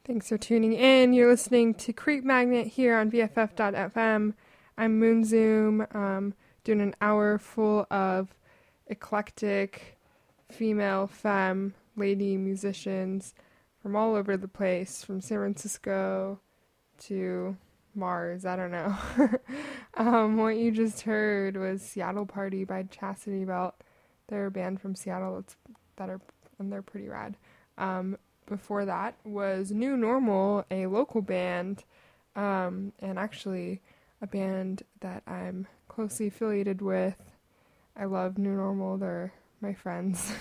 Thanks for tuning in. You're listening to Creep Magnet here on BFF.fm. I'm Moonzoom, doing an hour full of eclectic female femme lady musicians from all over the place, from San Francisco to Mars, I don't know. What you just heard was Seattle Party by Chastity Belt. They're a band from Seattle and they're pretty rad. Before that was New Normal, a local band, and actually a band that I'm closely affiliated with. I love New Normal, they're my friends.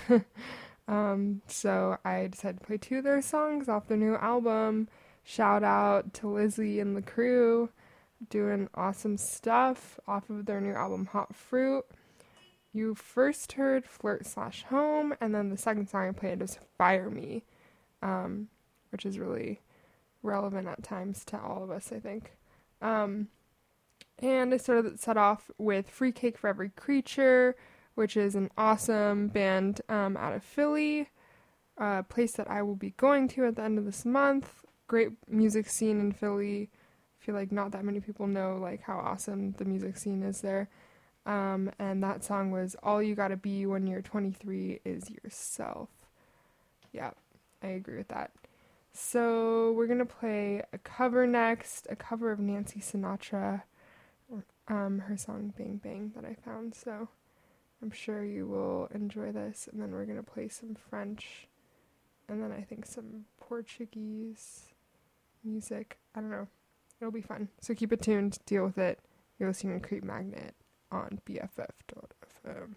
So I decided to play two of their songs off their new album. Shout out to Lizzie and the crew, doing awesome stuff off of their new album, Hot Fruit. You first heard Flirt/Home, and then the second song I played was Fire Me, which is really relevant at times to all of us, I think. And I set off with Free Cake for Every Creature, which is an awesome band out of Philly, a place that I will be going to at the end of this month. Great music scene in Philly. I feel like not that many people know like how awesome the music scene is there. And that song was All You Gotta Be When You're 23 Is Yourself. Yeah, I agree with that. So we're going to play a cover next, a cover of Nancy Sinatra, her song Bang Bang that I found. So I'm sure you will enjoy this. And then we're going to play some French and then I think some Portuguese music. I don't know. It'll be fun. So keep it tuned. Deal with it. You're listening to Creep Magnet on BFF.fm.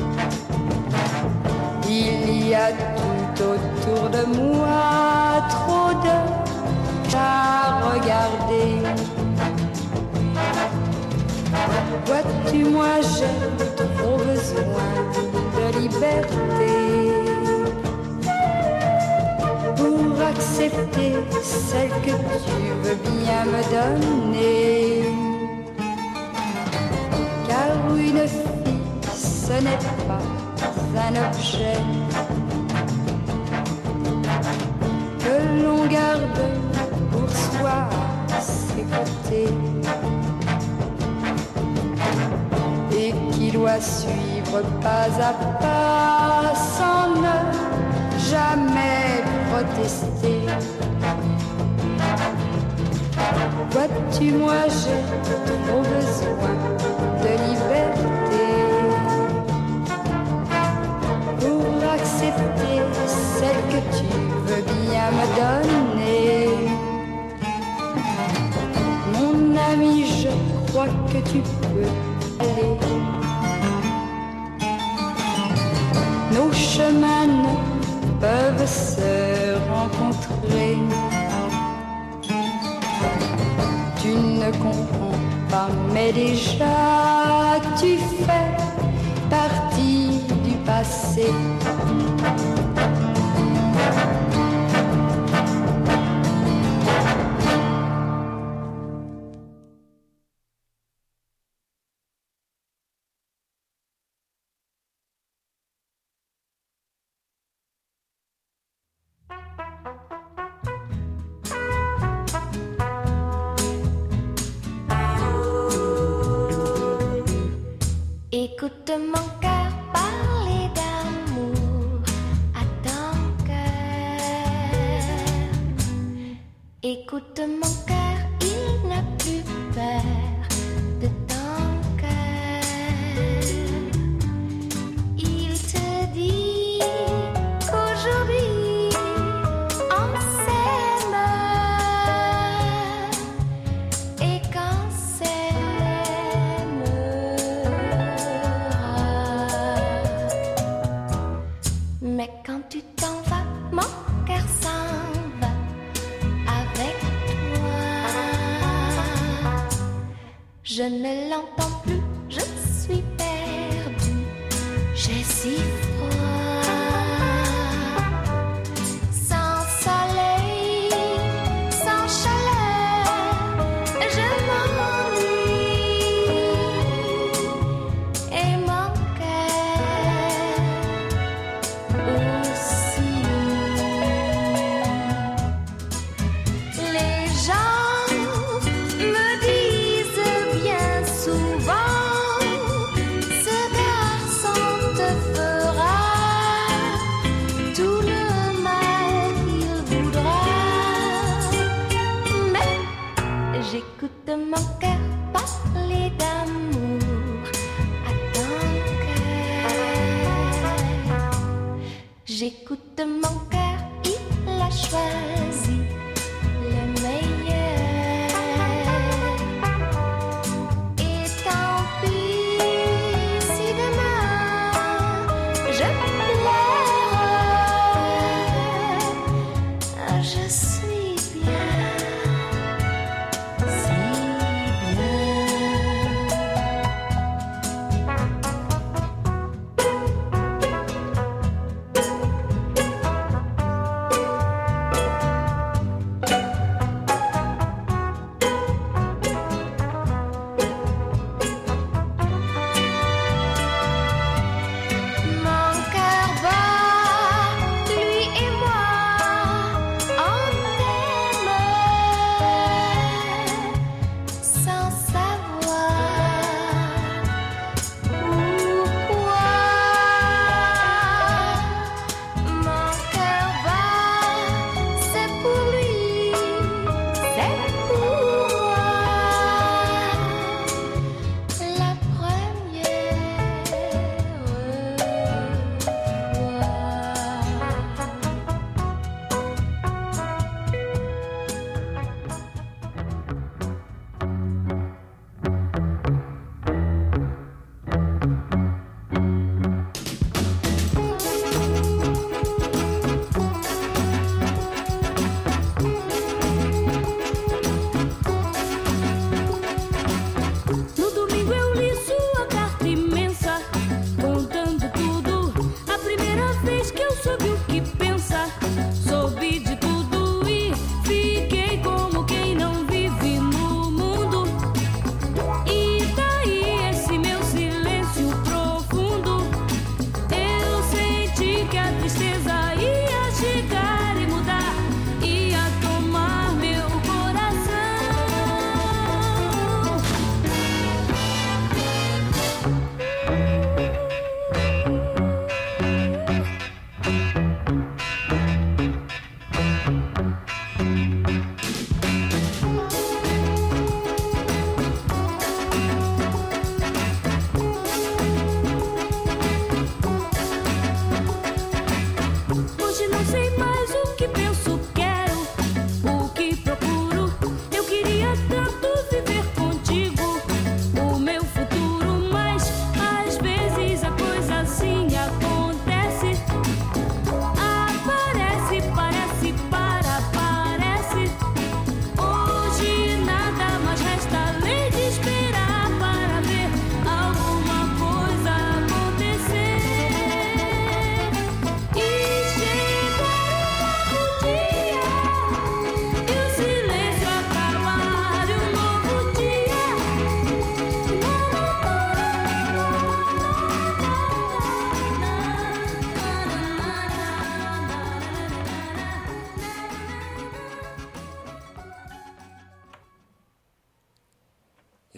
Il y a tout autour de moi trop liberté. Pour accepter celle que tu veux bien me donner. Car une fille, ce n'est pas un objet que l'on garde pour soi à ses côtés et qui doit suivre pas à pas sans ne jamais protester. Vois-tu, moi j'ai trop besoin de liberté pour accepter celle que tu veux bien me donner. Mon ami, je crois que tu peux aller. Nos chemins ne peuvent se rencontrer. Tu ne comprends pas, mais déjà tu fais partie du passé. Écoute mon cœur parler d'amour à ton cœur. Écoute mon cœur, il n'a plus peur de ton cœur. Il te dit qu'aujourd'hui on s'aime et qu'on mais quand tu t'en vas, mon cœur s'en va avec toi. Je ne l'entends plus, je suis perdue, j'ai si froid. Sans soleil, sans chaleur, je m'ennuie. Et mon cœur aussi. Les gens me disent bien souvent, ce garçon te fera tout le mal qu'il voudra. Mais j'écoute mon cœur parler d'amour à ton cœur. J'écoute mon cœur, il a choisi le meilleur. Et tant pis si demain je pleure, je suis bien, si bien. Mon cœur bat, lui et moi, en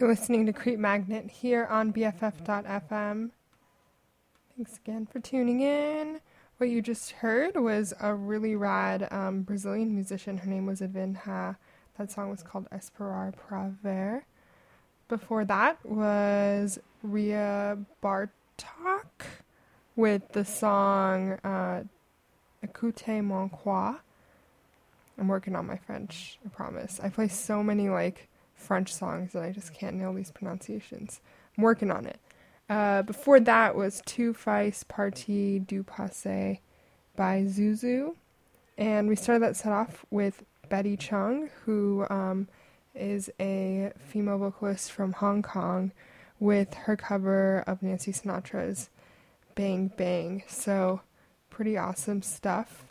You're listening to Creep Magnet here on BFF.fm. Thanks again for tuning in. What you just heard was a really rad Brazilian musician. Her name was Avinha. That song was called Esperar Pra Ver. Before that was Ria Bartok with the song Écoutez Mon Quoi. I'm working on my French, I promise. I play so many French songs that I just can't nail these pronunciations. I'm working on it. Before that was Tu fais partie du passé by Zuzu. And we started that set off with Betty Chung, who is a female vocalist from Hong Kong, with her cover of Nancy Sinatra's Bang Bang. So pretty awesome stuff.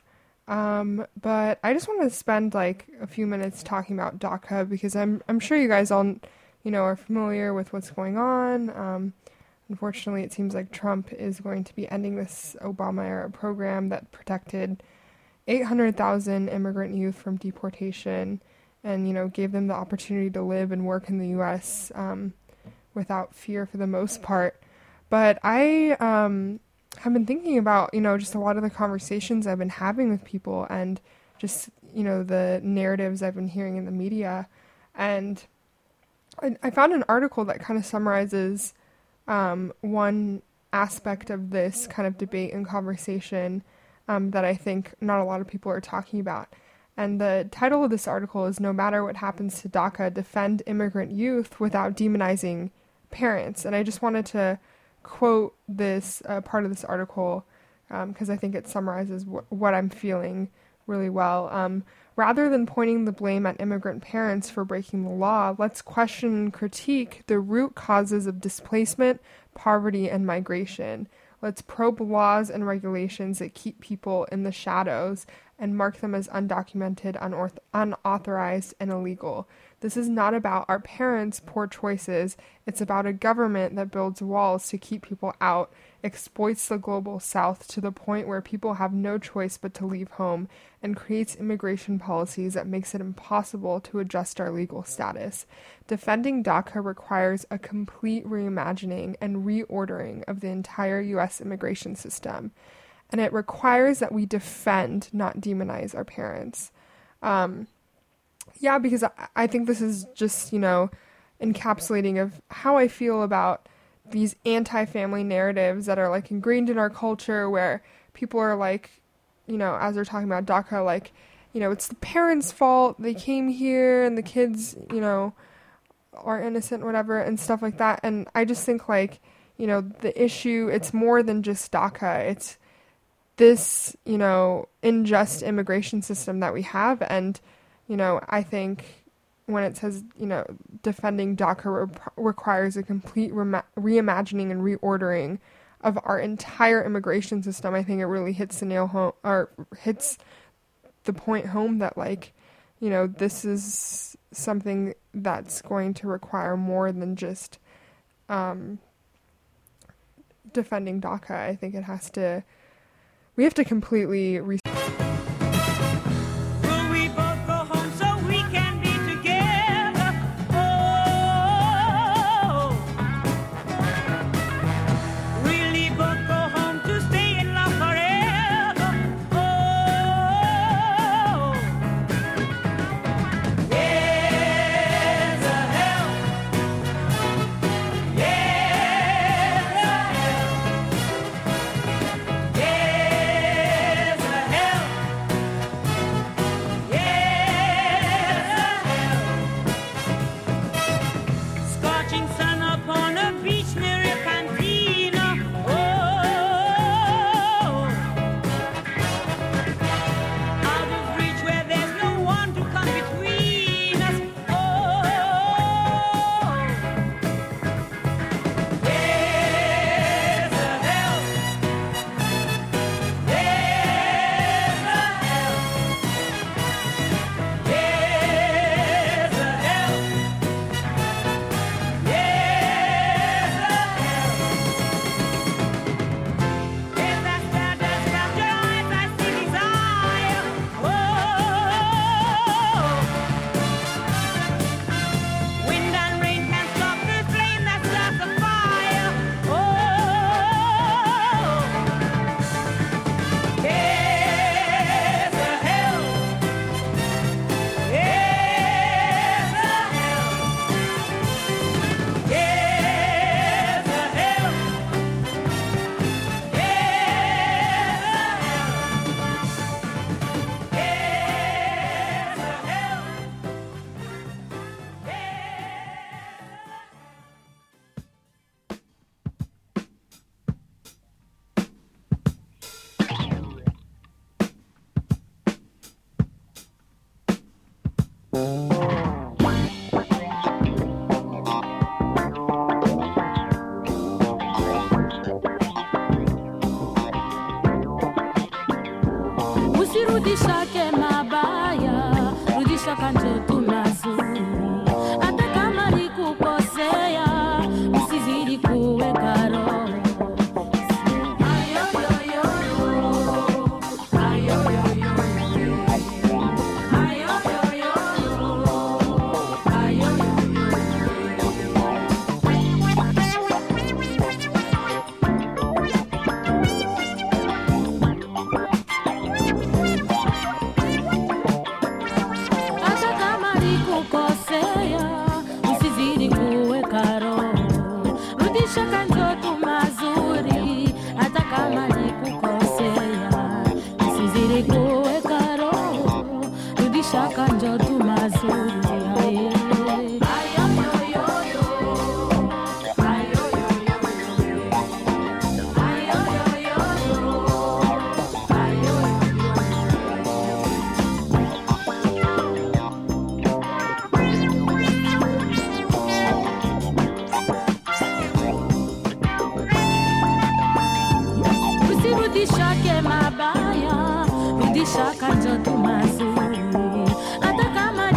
But I just want to spend a few minutes talking about DACA because I'm sure you guys all, are familiar with what's going on. Unfortunately, it seems like Trump is going to be ending this Obama-era program that protected 800,000 immigrant youth from deportation and, gave them the opportunity to live and work in the U.S. Without fear for the most part. But I have been thinking about, just a lot of the conversations I've been having with people and just, the narratives I've been hearing in the media. And I found an article that kind of summarizes one aspect of this kind of debate and conversation that I think not a lot of people are talking about. And the title of this article is "No Matter What Happens to DACA, Defend Immigrant Youth Without Demonizing Parents." And I just wanted to quote this part of this article because I think it summarizes what I'm feeling really well. Rather than pointing the blame at immigrant parents for breaking the law, let's question and critique the root causes of displacement, poverty, and migration. Let's probe laws and regulations that keep people in the shadows and mark them as undocumented, unauthorized, and illegal. This is not about our parents' poor choices. It's about a government that builds walls to keep people out, exploits the global south to the point where people have no choice but to leave home, and creates immigration policies that makes it impossible to adjust our legal status. Defending DACA requires a complete reimagining and reordering of the entire U.S. immigration system. And it requires that we defend, not demonize our parents. Because I think this is just, encapsulating of how I feel about these anti-family narratives that are ingrained in our culture where people are as they're talking about DACA, it's the parents' fault. They came here and the kids, are innocent, whatever, and stuff like that. And I just think the issue, it's more than just DACA. It's this, unjust immigration system that we have. And, I think when it says, defending DACA requires a complete reimagining and reordering of our entire immigration system, I think it really hits the nail home, or hits the point home that this is something that's going to require more than just defending DACA. I think we have to completely Usirudishake mabaya, rudisha kanjotu mazuri. Hata kama nikukosea, usizidi kuweka roho. Usirudishake mabaya, rudisha kanjotu mazuri. Hata kama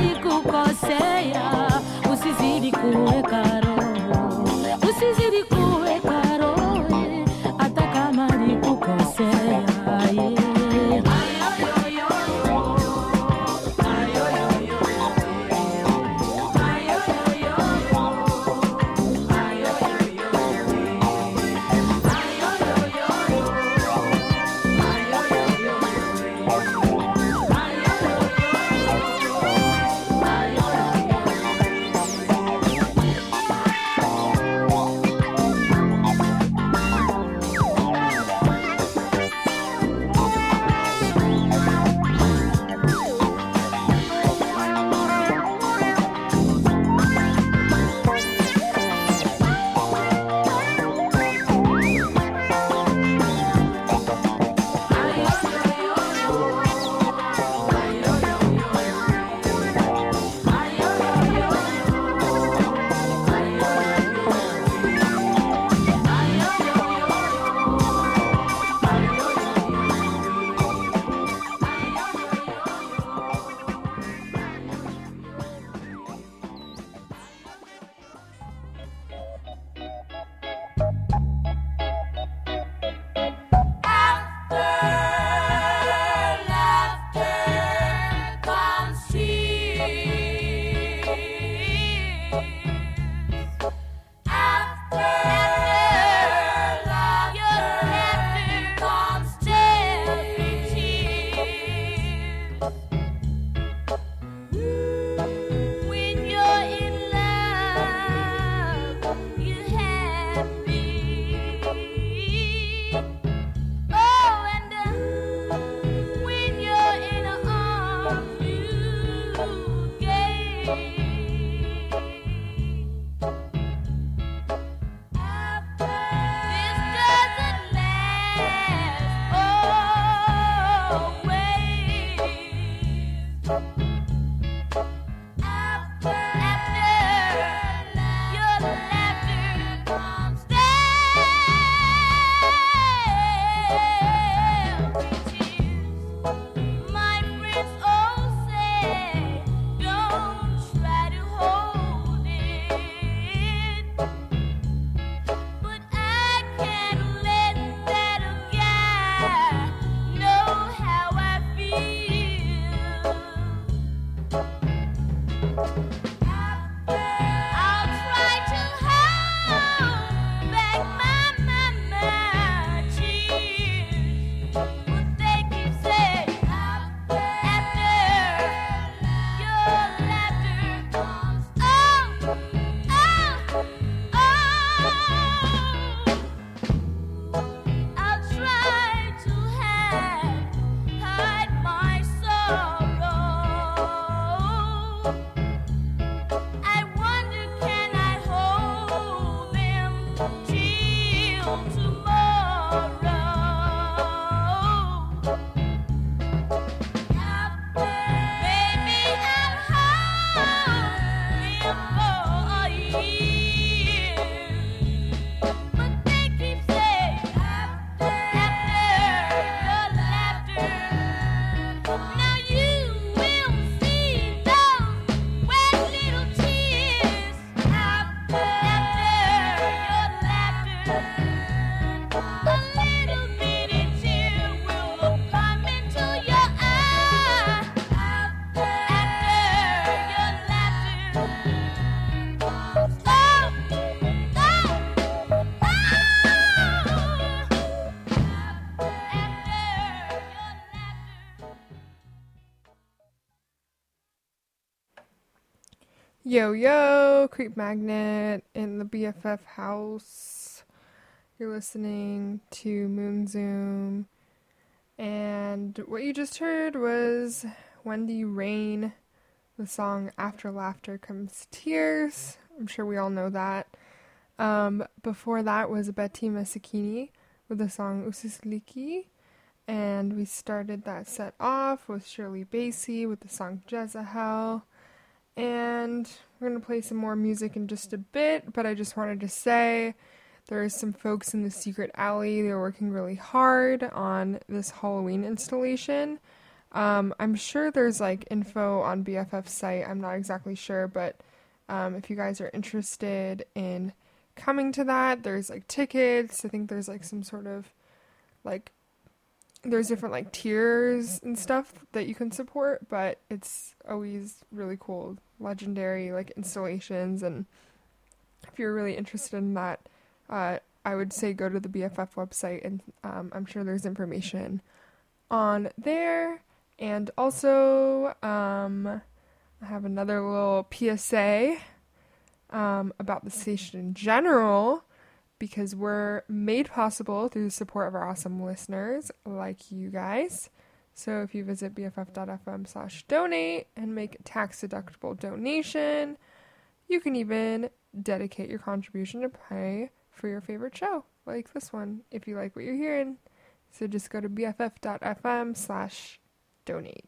nikukosea, usizidi kuweka roho. Usizidi kuweka roho, hata kama nikukosea. My friends all say, don't try. Yo, yo, Creep Magnet in the BFF house. You're listening to Moon Zoom. And what you just heard was Wendy Rain, the song After Laughter Comes Tears. I'm sure we all know that. Before that was Betty Masakini with the song Usisliki. And we started that set off with Shirley Bassey with the song Jezahel. And we're going to play some more music in just a bit, but I just wanted to say there are some folks in the Secret Alley. They're working really hard on this Halloween installation. I'm sure there's like info on BFF's site. I'm not exactly sure, but if you guys are interested in coming to that, there's like tickets. I think there's like some sort of like there's different like tiers and stuff that you can support, but it's always really cool, legendary like installations. And if you're really interested in that, I would say go to the BFF website, and I'm sure there's information on there. And also, I have another little PSA about the station in general, because we're made possible through the support of our awesome listeners like you guys. So if you visit bff.fm/donate and make a tax-deductible donation, you can even dedicate your contribution to pay for your favorite show, like this one, if you like what you're hearing. So just go to bff.fm/donate.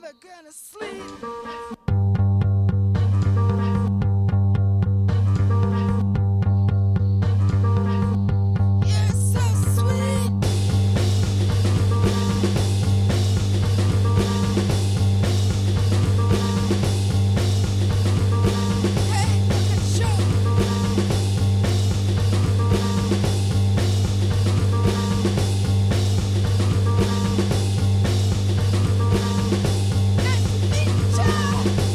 gonna sleep. You're so sweet. Hey, look at you. Nice to meet ya.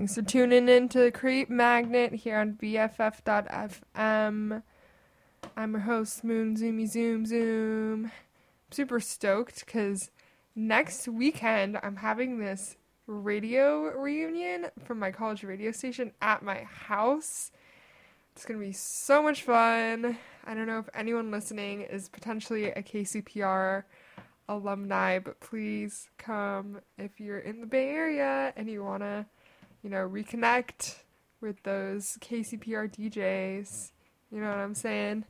Thanks for tuning in to Creep Magnet here on BFF.fm. I'm your host, Moon Zoomy Zoom Zoom. I'm super stoked because next weekend I'm having this radio reunion from my college radio station at my house. It's going to be so much fun. I don't know if anyone listening is potentially a KCPR alumni, but please come if you're in the Bay Area and you want to, reconnect with those KCPR DJs. You know what I'm saying?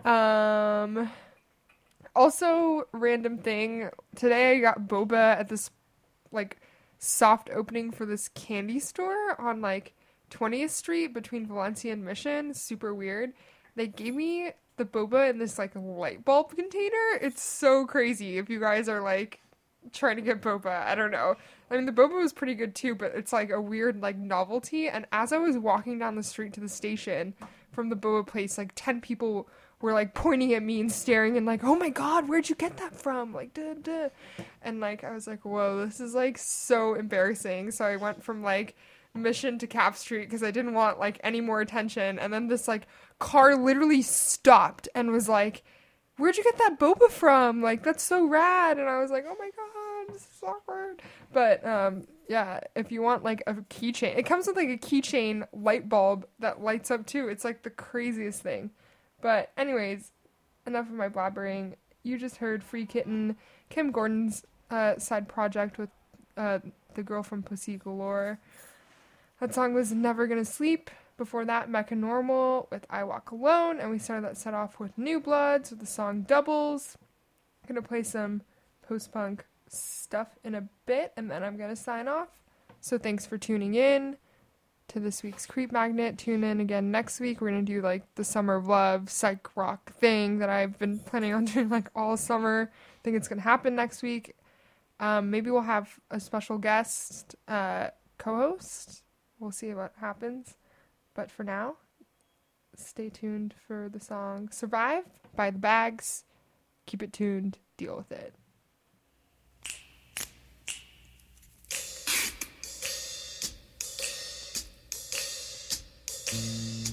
Also, random thing, today I got boba at this, soft opening for this candy store on, 20th Street between Valencia and Mission. Super weird. They gave me the boba in this light bulb container. It's so crazy if you guys are trying to get boba. I don't know. I mean, the boba was pretty good too, but it's a weird novelty. And as I was walking down the street to the station from the boba place, 10 people were pointing at me and staring and oh my god, where'd you get that from? Duh. And I was whoa, this is so embarrassing. So I went from Mission to Cap Street because I didn't want any more attention, and then this car literally stopped and was where'd you get that boba from? That's so rad. And I was oh my god, this is awkward. But yeah, if you want a keychain, it comes with a keychain light bulb that lights up too. It's the craziest thing. But anyways, enough of my blabbering. You just heard Free Kitten, Kim Gordon's side project with the girl from Pussy Galore. That song was Never Gonna Sleep. Before that, Mecca Normal with I Walk Alone. And we started that set off with New Bloods with the song Doubles. I'm going to play some post-punk stuff in a bit, and then I'm going to sign off. So thanks for tuning in to this week's Creep Magnet. Tune in again next week. We're going to do the Summer of Love psych rock thing that I've been planning on doing all summer. I think it's going to happen next week. Maybe we'll have a special guest co-host. We'll see what happens. But for now, stay tuned for the song Survive by The Bags. Keep it tuned. Deal with it.